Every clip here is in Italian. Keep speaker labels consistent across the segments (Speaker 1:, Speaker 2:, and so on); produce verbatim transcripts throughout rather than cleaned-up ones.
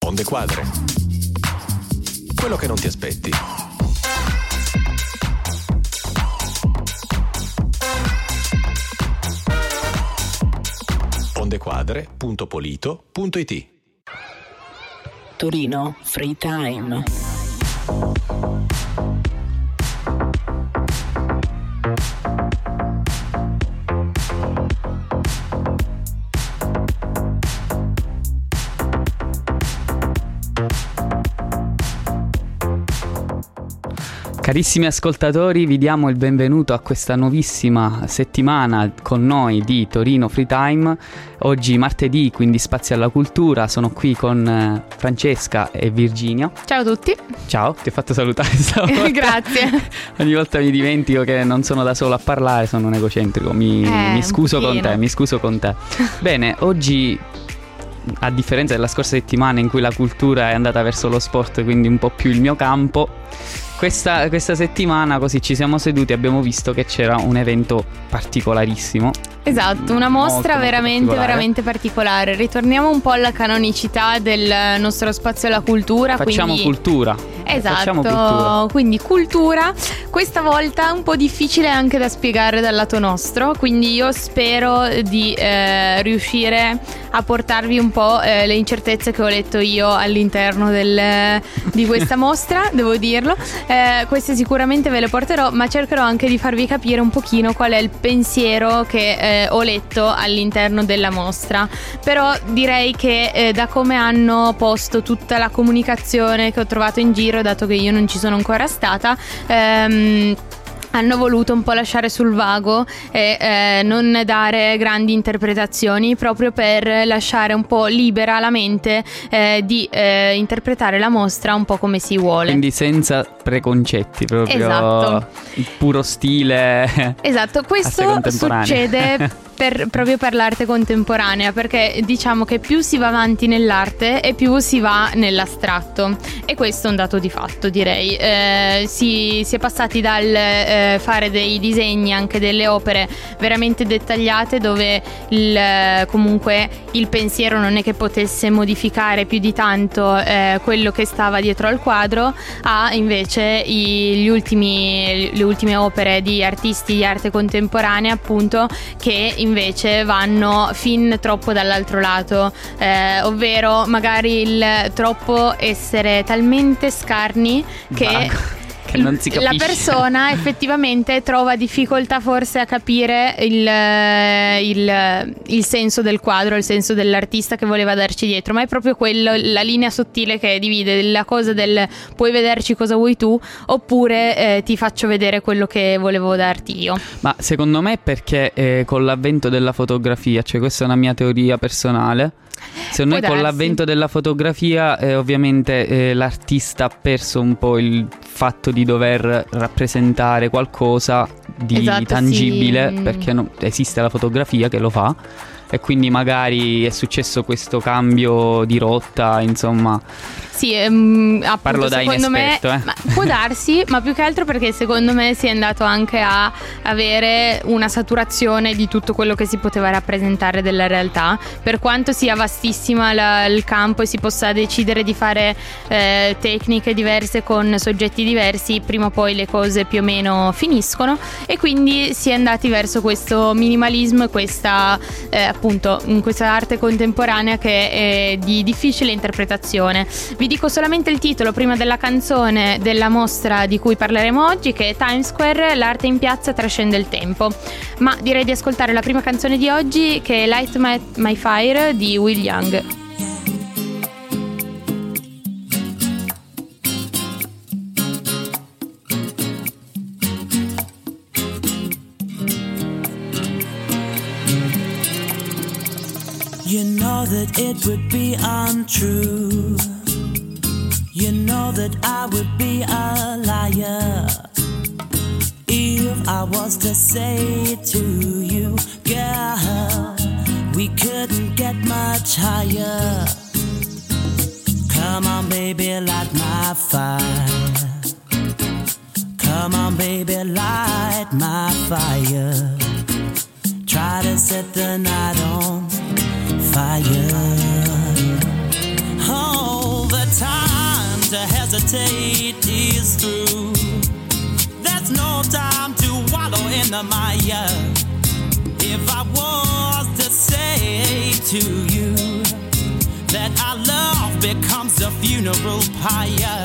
Speaker 1: Onde Quadre. Quello che non ti aspetti. ondequadre punto polito punto it.
Speaker 2: Torino Free Time.
Speaker 3: Carissimi ascoltatori, vi diamo il benvenuto a questa nuovissima settimana con noi di Torino Free Time. Oggi martedì, quindi spazio alla cultura. Sono qui con Francesca e Virginia.
Speaker 4: Ciao a tutti.
Speaker 3: Ciao, ti ho fatto salutare stavolta.
Speaker 4: Grazie.
Speaker 3: Ogni volta mi dimentico che non sono da solo a parlare, sono un egocentrico. Mi,
Speaker 4: eh,
Speaker 3: mi scuso con te, mi scuso con te. Bene, oggi, a differenza della scorsa settimana in cui la cultura è andata verso lo sport, quindi un po' più il mio campo, Questa, questa settimana così ci siamo seduti e abbiamo visto che c'era un evento particolarissimo.
Speaker 4: Esatto, una mostra
Speaker 3: molto,
Speaker 4: veramente,
Speaker 3: molto particolare.
Speaker 4: veramente particolare. Ritorniamo un po' alla canonicità del nostro spazio alla cultura.
Speaker 3: Facciamo
Speaker 4: quindi...
Speaker 3: cultura.
Speaker 4: Esatto,
Speaker 3: Facciamo cultura.
Speaker 4: Quindi cultura, questa volta un po' difficile anche da spiegare dal lato nostro, quindi io spero di eh, riuscire a portarvi un po' eh, le incertezze che ho letto io all'interno del, di questa mostra, devo dirlo. Eh, queste sicuramente ve le porterò, ma cercherò anche di farvi capire un pochino qual è il pensiero che eh, ho letto all'interno della mostra. Però direi che eh, da come hanno posto tutta la comunicazione che ho trovato in giro, dato che io non ci sono ancora stata, ehm, hanno voluto un po' lasciare sul vago e eh, non dare grandi interpretazioni, proprio per lasciare un po' libera la mente eh, di eh, interpretare la mostra un po' come si vuole.
Speaker 3: Quindi senza preconcetti, proprio
Speaker 4: esatto.
Speaker 3: Il puro stile.
Speaker 4: Esatto, questo succede per, proprio per l'arte contemporanea, perché diciamo che più si va avanti nell'arte e più si va nell'astratto, e questo è un dato di fatto, direi. Eh, si, si è passati dal eh, fare dei disegni, anche delle opere veramente dettagliate, dove il, comunque il pensiero non è che potesse modificare più di tanto eh, quello che stava dietro al quadro, a invece i, gli ultimi, le ultime opere di artisti di arte contemporanea, appunto, che invece vanno fin troppo dall'altro lato, eh, ovvero magari il troppo essere talmente scarni che
Speaker 3: Vago. Che non si capisce.
Speaker 4: La persona effettivamente trova difficoltà forse a capire il, il, il senso del quadro, il senso dell'artista che voleva darci dietro, ma è proprio quello, la linea sottile che divide la cosa del puoi vederci cosa vuoi tu, oppure eh, ti faccio vedere quello che volevo darti io.
Speaker 3: Ma secondo me è perché eh, con l'avvento della fotografia, cioè questa è una mia teoria personale, secondo me con l'avvento della fotografia eh, ovviamente eh, l'artista ha perso un po' il fatto di dover rappresentare qualcosa di
Speaker 4: esatto,
Speaker 3: tangibile,
Speaker 4: sì.
Speaker 3: Perché no, esiste la fotografia che lo fa, e quindi magari è successo questo cambio di rotta, insomma.
Speaker 4: Sì, ehm, appunto,
Speaker 3: parlo da
Speaker 4: secondo
Speaker 3: inesperto,
Speaker 4: me
Speaker 3: eh.
Speaker 4: ma può darsi, ma più che altro perché secondo me si è andato anche a avere una saturazione di tutto quello che si poteva rappresentare della realtà, per quanto sia vastissima la, il campo e si possa decidere di fare eh, tecniche diverse con soggetti diversi, prima o poi le cose più o meno finiscono, e quindi si è andati verso questo minimalismo e questa eh, appunto in questa arte contemporanea che è di difficile interpretazione. Vi dico solamente il titolo prima della canzone della mostra di cui parleremo oggi, che è Times Square, l'arte in piazza trascende il tempo, ma direi di ascoltare la prima canzone di oggi, che è Light My, My Fire di Will Young.
Speaker 5: You know that it would be untrue. You know that I would be a liar if I was to say to you, girl, we couldn't get much higher. Come on, baby, light my fire. Come on, baby, light my fire. Try to set the night on fire. Oh, date is through. There's no time to wallow in the mire. If I was to say to you that our love becomes a funeral pyre,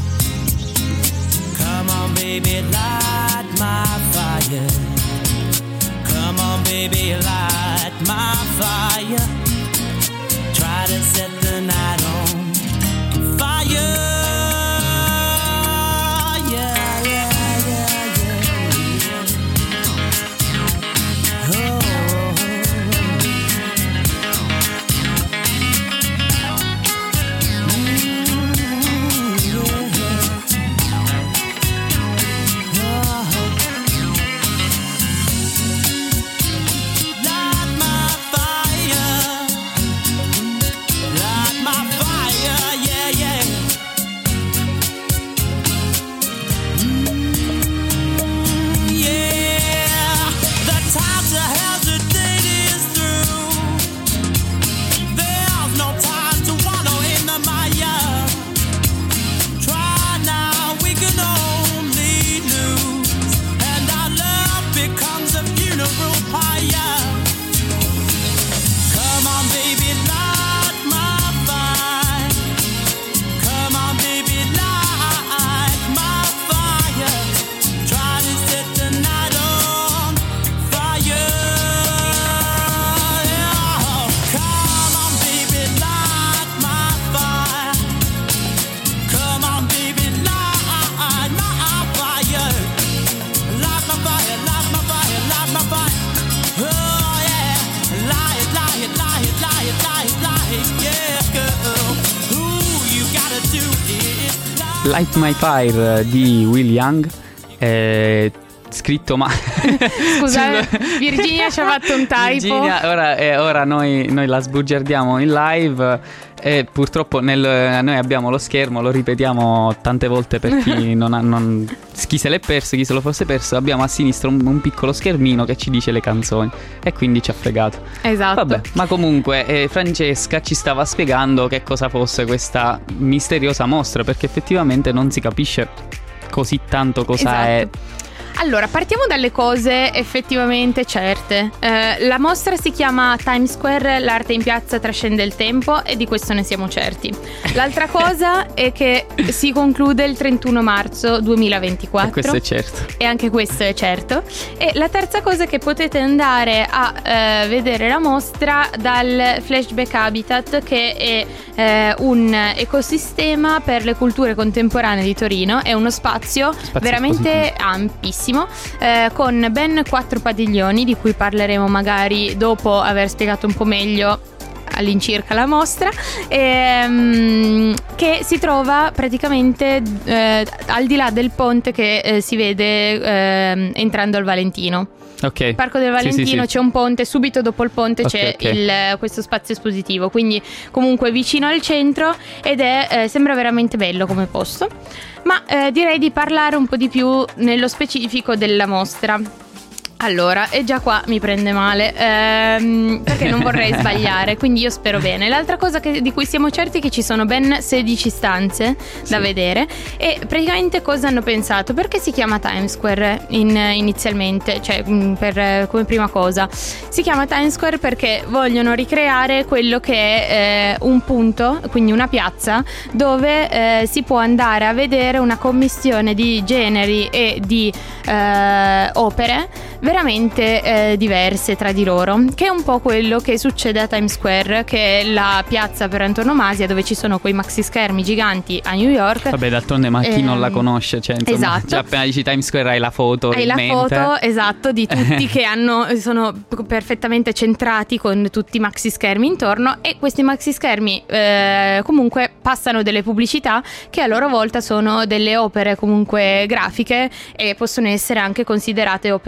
Speaker 5: come on baby, light my fire. Come on baby, light my fire. Try to set the night on fire.
Speaker 3: Light My Fire di Will Young, eh, scritto ma
Speaker 4: scusa, Virginia ci ha fatto un typo.
Speaker 3: Virginia, ora, eh, ora noi, noi la sbugiardiamo in live e purtroppo nel, noi abbiamo lo schermo, lo ripetiamo tante volte per chi non ha, non, chi se l'è perso, chi se lo fosse perso. Abbiamo a sinistra un, un piccolo schermino che ci dice le canzoni e quindi ci ha fregato.
Speaker 4: Esatto.
Speaker 3: Vabbè, ma comunque eh, Francesca ci stava spiegando che cosa fosse questa misteriosa mostra, perché effettivamente non si capisce così tanto cosa
Speaker 4: Esatto.
Speaker 3: è.
Speaker 4: Allora, partiamo dalle cose effettivamente certe. Eh, la mostra si chiama Times Square, l'arte in piazza trascende il tempo, e di questo ne siamo certi. L'altra cosa è che si conclude il trentuno marzo duemilaventiquattro.
Speaker 3: E questo è certo.
Speaker 4: E anche questo è certo. E la terza cosa è che potete andare a eh, vedere la mostra dal Flashback Habitat, che è eh, un ecosistema per le culture contemporanee di Torino. È uno spazio,
Speaker 3: spazio
Speaker 4: veramente
Speaker 3: espositivo.
Speaker 4: ampissimo, eh, con ben quattro padiglioni, di cui parleremo magari dopo aver spiegato un po' meglio all'incirca la mostra, ehm, che si trova praticamente eh, al di là del ponte che eh, si vede eh, entrando al Valentino.
Speaker 3: Ok.
Speaker 4: Parco del Valentino,
Speaker 3: sì, sì, sì.
Speaker 4: c'è un ponte, subito dopo il ponte
Speaker 3: okay,
Speaker 4: c'è
Speaker 3: okay.
Speaker 4: Il, questo spazio espositivo, quindi comunque vicino al centro, ed è eh, sembra veramente bello come posto. Ma eh, direi di parlare un po' di più nello specifico della mostra. Allora, e già qua mi prende male, ehm, perché non vorrei sbagliare, quindi io spero bene. L'altra cosa che, di cui siamo certi è che ci sono ben sedici stanze da
Speaker 3: sì.
Speaker 4: vedere. E praticamente cosa hanno pensato? Perché si chiama Times Square in, inizialmente, cioè per, come prima cosa si chiama Times Square perché vogliono ricreare quello che è eh, un punto, quindi una piazza, dove eh, si può andare a vedere una commistione di generi e di eh, opere veramente eh, diverse tra di loro, che è un po' quello che succede a Times Square, che è la piazza per antonomasia, dove ci sono quei maxi schermi giganti a New York.
Speaker 3: Vabbè, d'altronde, ma chi
Speaker 4: ehm,
Speaker 3: non la conosce, cioè, insomma,
Speaker 4: esatto.
Speaker 3: già appena dici Times Square hai la foto
Speaker 4: hai
Speaker 3: in
Speaker 4: la
Speaker 3: mente.
Speaker 4: foto, esatto, di tutti che hanno sono perfettamente centrati con tutti i maxi schermi intorno, e questi maxi schermi eh, comunque passano delle pubblicità che a loro volta sono delle opere comunque grafiche e possono essere anche considerate opere d'arte.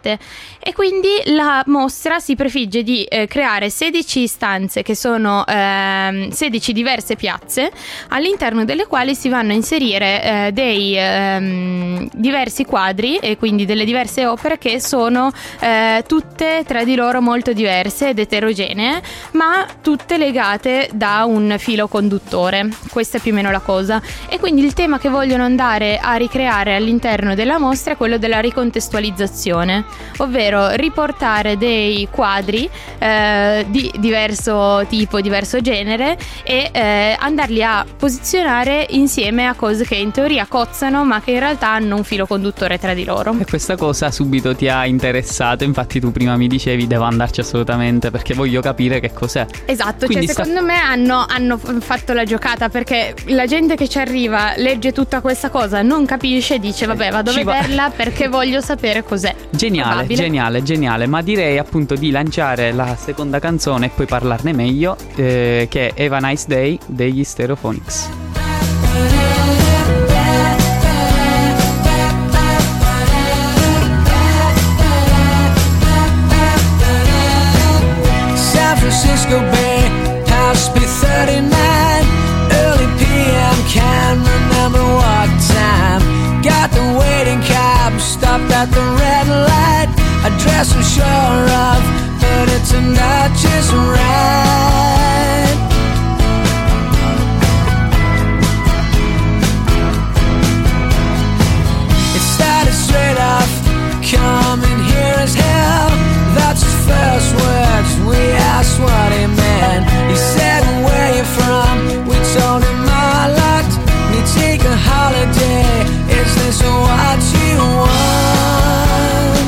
Speaker 4: d'arte. E quindi la mostra si prefigge di eh, creare sedici stanze che sono ehm, sedici diverse piazze all'interno delle quali si vanno a inserire eh, dei ehm, diversi quadri e quindi delle diverse opere che sono eh, tutte tra di loro molto diverse ed eterogenee, ma tutte legate da un filo conduttore. Questa è più o meno la cosa. E quindi il tema che vogliono andare a ricreare all'interno della mostra è quello della ricontestualizzazione, ovvero riportare dei quadri eh, di diverso tipo, diverso genere e eh, andarli a posizionare insieme a cose che in teoria cozzano ma che in realtà hanno un filo conduttore tra di loro.
Speaker 3: E questa cosa subito ti ha interessato, infatti tu prima mi dicevi devo andarci assolutamente perché voglio capire che cos'è.
Speaker 4: Esatto,
Speaker 3: Quindi
Speaker 4: cioè
Speaker 3: sta...
Speaker 4: secondo me hanno, hanno fatto la giocata, perché la gente che ci arriva legge tutta questa cosa, non capisce e dice vabbè vado a
Speaker 3: Ci va-
Speaker 4: vederla perché voglio sapere cos'è.
Speaker 3: Geniale,
Speaker 4: Probabile.
Speaker 3: geniale, geniale, ma direi appunto di lanciare la seconda canzone e poi parlarne meglio, eh, che è Have a Nice Day degli Stereophonics.
Speaker 5: San Francisco Bay, past B thirty-nine, early P M, can't remember what time. Got the waiting cab, stopped at the red light. Address I'm sure of, but it turned out just right. It started straight off, coming here as hell. That's his first words, we asked what he meant. He said, where you from? We told him I locked. We take a holiday, is this what you want?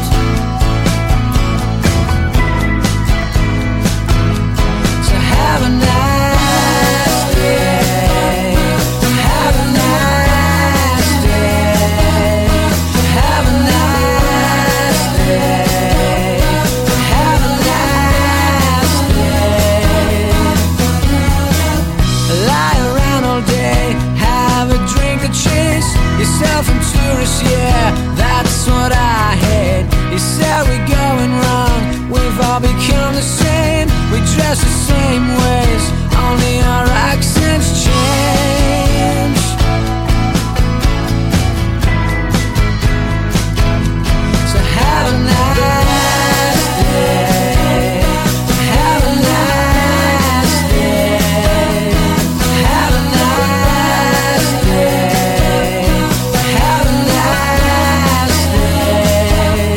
Speaker 5: So have a nice day, have a nice day, have a nice day, have a nice day. Lie around all day, have a drink or chase yourself and tourists, yeah, that's what I hate. You said we're going wrong, we've all become the same. We dress the same ways, only our accents change. So have a nice day, have a nice day, have a nice day, have a nice day.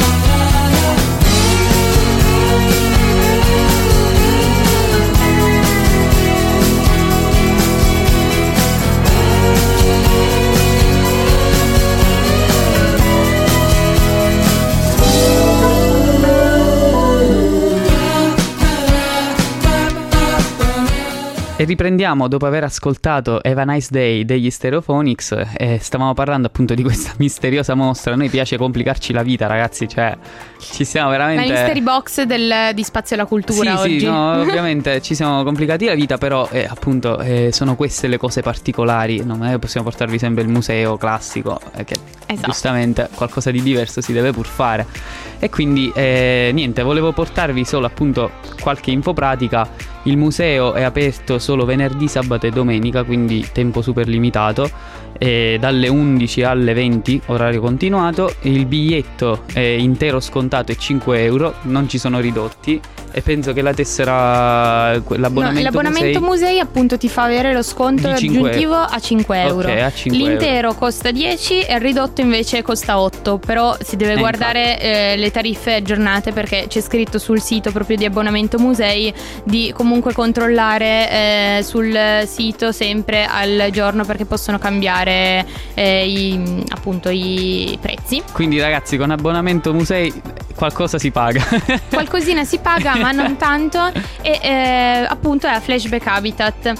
Speaker 3: E riprendiamo dopo aver ascoltato Have a Nice Day degli Stereophonics e stavamo parlando appunto di questa misteriosa mostra. A noi piace complicarci la vita, ragazzi, cioè ci siamo veramente...
Speaker 4: La mystery box del, di Spazio alla Cultura
Speaker 3: sì,
Speaker 4: oggi.
Speaker 3: Sì, no, ovviamente ci siamo complicati la vita, però eh, appunto eh, sono queste le cose particolari. Non è che possiamo portarvi sempre il museo classico, eh, che
Speaker 4: Esatto.
Speaker 3: giustamente qualcosa di diverso si deve pur fare. E quindi eh, niente, volevo portarvi solo appunto qualche info pratica. Il museo è aperto solo venerdì, sabato e domenica, quindi tempo super limitato, e dalle undici alle venti, orario continuato. Il biglietto è intero scontato, è cinque euro, non ci sono ridotti, e penso che la tessera, l'abbonamento,
Speaker 4: no, l'abbonamento musei, musei appunto ti fa avere lo sconto
Speaker 3: di cinque
Speaker 4: aggiuntivo a cinque euro.
Speaker 3: Ok, a cinque
Speaker 4: L'intero
Speaker 3: euro.
Speaker 4: costa dieci e il ridotto invece costa otto. Però si deve
Speaker 3: Eh,
Speaker 4: guardare eh, le tariffe aggiornate, perché c'è scritto sul sito proprio di abbonamento musei di comunque controllare eh, sul sito sempre al giorno, perché possono cambiare eh, i, appunto i prezzi.
Speaker 3: Quindi ragazzi, con abbonamento musei qualcosa si paga.
Speaker 4: Qualcosina si paga, ma non tanto. E eh, appunto è a Flashback Habitat.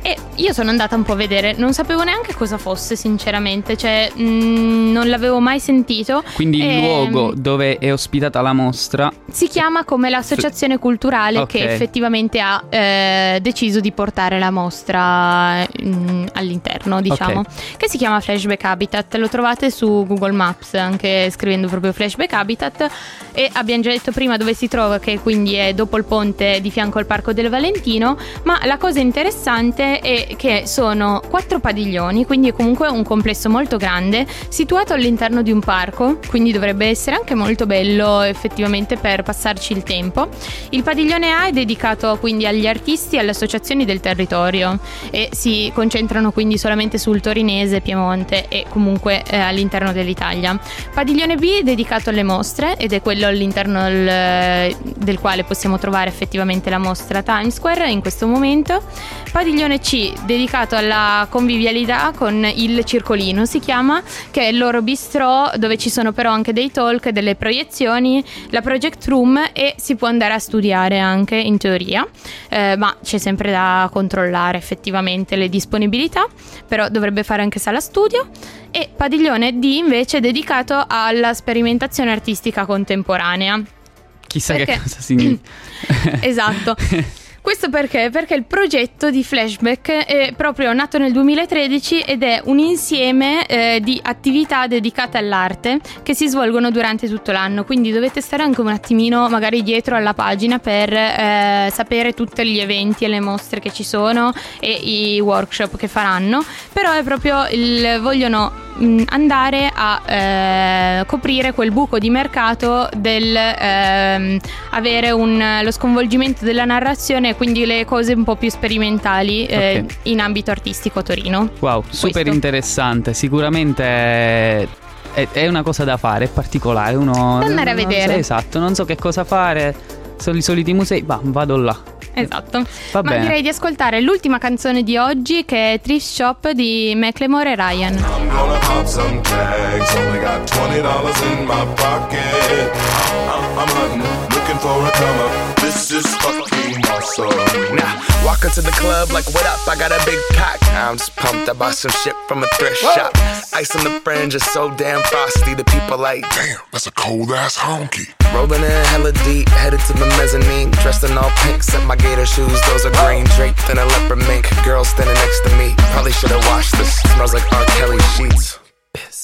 Speaker 4: e io sono andata un po' a vedere, non sapevo neanche cosa fosse sinceramente, cioè mh, non l'avevo mai sentito.
Speaker 3: Quindi il
Speaker 4: e,
Speaker 3: luogo dove è ospitata la mostra
Speaker 4: si chiama come l'associazione culturale
Speaker 3: okay.
Speaker 4: che effettivamente ha eh, deciso di portare la mostra mh, all'interno, diciamo, okay. che si chiama Flashback Habitat. Lo trovate su Google Maps anche scrivendo proprio Flashback Habitat, e abbiamo già detto prima dove si trova, che quindi è dopo il ponte di fianco al Parco del Valentino. Ma la cosa interessante è che sono quattro padiglioni, quindi è comunque un complesso molto grande situato all'interno di un parco, quindi dovrebbe essere anche molto bello effettivamente per passarci il tempo. Il padiglione A è dedicato quindi agli artisti e alle associazioni del territorio e si concentrano quindi solamente sul torinese, Piemonte e comunque eh, all'interno dell'Italia. Padiglione B è dedicato alle mostre ed è quello all'interno del, del quale possiamo trovare effettivamente la mostra Times Square in questo momento. Padiglione C dedicato alla convivialità con il Circolino si chiama, che è il loro bistrò dove ci sono però anche dei talk, delle proiezioni, la project room, e si può andare a studiare anche in teoria, eh, ma c'è sempre da controllare effettivamente le disponibilità, però dovrebbe fare anche sala studio. E padiglione D invece dedicato alla sperimentazione artistica contemporanea.
Speaker 3: Chissà
Speaker 4: perché...
Speaker 3: che cosa significa.
Speaker 4: Esatto. Questo perché? Perché il progetto di Flashback è proprio nato nel duemilatredici ed è un insieme eh, di attività dedicate all'arte che si svolgono durante tutto l'anno, quindi dovete stare anche un attimino magari dietro alla pagina per eh, sapere tutti gli eventi e le mostre che ci sono e i workshop che faranno, però è proprio il vogliono mh, andare a eh, coprire quel buco di mercato del eh, avere un, lo sconvolgimento della narrazione, quindi le cose un po' più sperimentali eh, okay. in ambito artistico a Torino.
Speaker 3: Wow, super
Speaker 4: Questo.
Speaker 3: Interessante, sicuramente è, è una cosa da fare, è particolare, uno
Speaker 4: da andare a vedere.
Speaker 3: So, esatto, non so che cosa fare, sono i soliti musei, bah, vado là.
Speaker 4: Esatto.
Speaker 3: Va
Speaker 4: Ma
Speaker 3: bene.
Speaker 4: direi di ascoltare l'ultima canzone di oggi, che è Thrift Shop di Macklemore e Ryan.
Speaker 2: I'm gonna pop some tags, only got twenty dollars in my pocket. I'm, I'm hunting, looking for a come up. This is fucking awesome.
Speaker 6: Now, walk into the club like, what up? I got a big cock. I'm just pumped. I bought some shit from a thrift Whoa. shop. Ice on the fringe is so damn frosty. The people like,
Speaker 2: damn, that's a cold ass honky.
Speaker 6: Rolling in hella deep, headed to the mezzanine. Dressed in all pink, set my gator shoes. Those are green, draped in a leopard mink. Girl standing next to me. Probably should've washed this. Smells like R. Kelly sheets. Piss.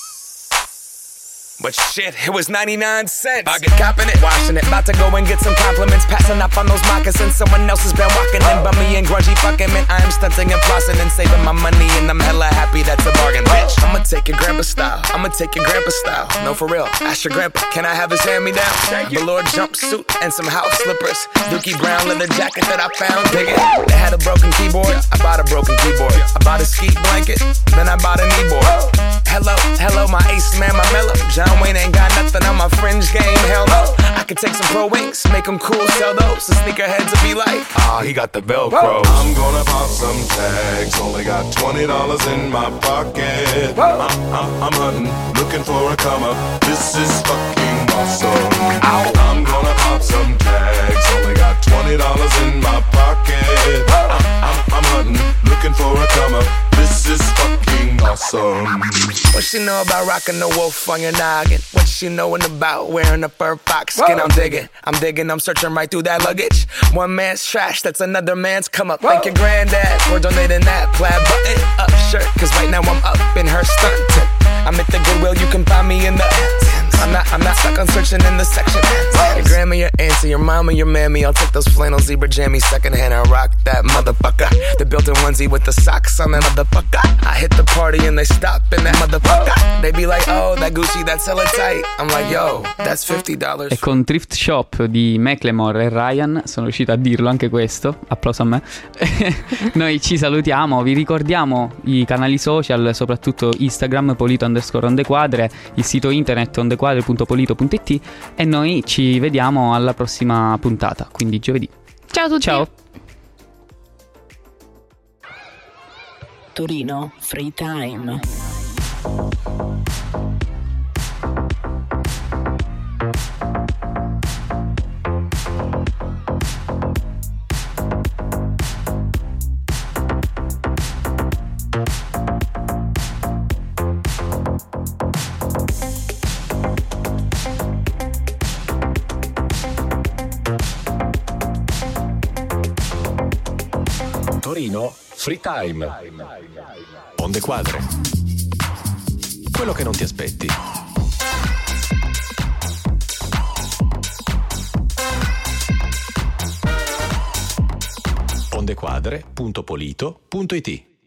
Speaker 6: But shit, it was ninety-nine cents. I get copping it, washing it. About to go and get some compliments. Passing up on those moccasins. Someone else has been walking in. Bummy and grungy fucking man. I am stunting and flossing and saving my money. And I'm hella happy that's a bargain, bitch. I'ma take your grandpa style. I'ma take your grandpa style. No, for real. Ask your grandpa, can I have his hand-me-down? Velour jumpsuit and some house slippers. Dookie brown leather jacket that I found. Dig it. They had a broken keyboard. I bought a broken keyboard. I bought a ski blanket. Then I bought a kneeboard. Hello, hello, my ace man, my mellow. John Wayne ain't got nothing on my fringe game, hell no. I could take some pro wings, make them cool, sell those. The sneakerheads will be like, ah, oh, he got the Velcro.
Speaker 2: I'm gonna pop some tags, only got twenty dollars in my pocket. I'm, I'm, I'm hunting, looking for a come up. This is fucking awesome. Ow. I'm gonna pop some tags, only got twenty dollars in my pocket. I'm, I'm, I'm hunting, looking for a come up. This is fucking awesome.
Speaker 6: What she know about rocking the wolf on your noggin? What she knowin' about wearing a fur fox skin? Whoa. I'm digging, I'm digging, I'm searching right through that luggage. One man's trash, that's another man's come up. Whoa. Thank your granddad for donating that plaid button up shirt. Cause right now I'm up in her stuntin'. I'm at the Goodwill, you can find me in the I'm not, I'm not stuck on searching in the section. Your grandma, your auntie, your mama, your mammy. I'll take those flannel zebra jammies secondhand and rock that motherfucker. The built-in onesie with the socks on that motherfucker. I hit the party and they stop in that motherfucker. They be like, oh, that Gucci, that's hella tight. I'm like, yo, that's fifty dollars.
Speaker 3: E con Thrift Shop di Macklemore e Ryan sono riuscito a dirlo anche questo. Applauso a me. Noi ci salutiamo, vi ricordiamo i canali social, soprattutto Instagram, Polito underscore Ondequadre, il sito internet ondequadre punto polito punto it, e noi ci vediamo alla prossima puntata, quindi giovedì.
Speaker 4: Ciao a tutti.
Speaker 3: Ciao.
Speaker 7: Torino Free Time.
Speaker 1: Torino, Free Time. Onde Quadre. Quello che non ti aspetti. ondequadre punto polito punto it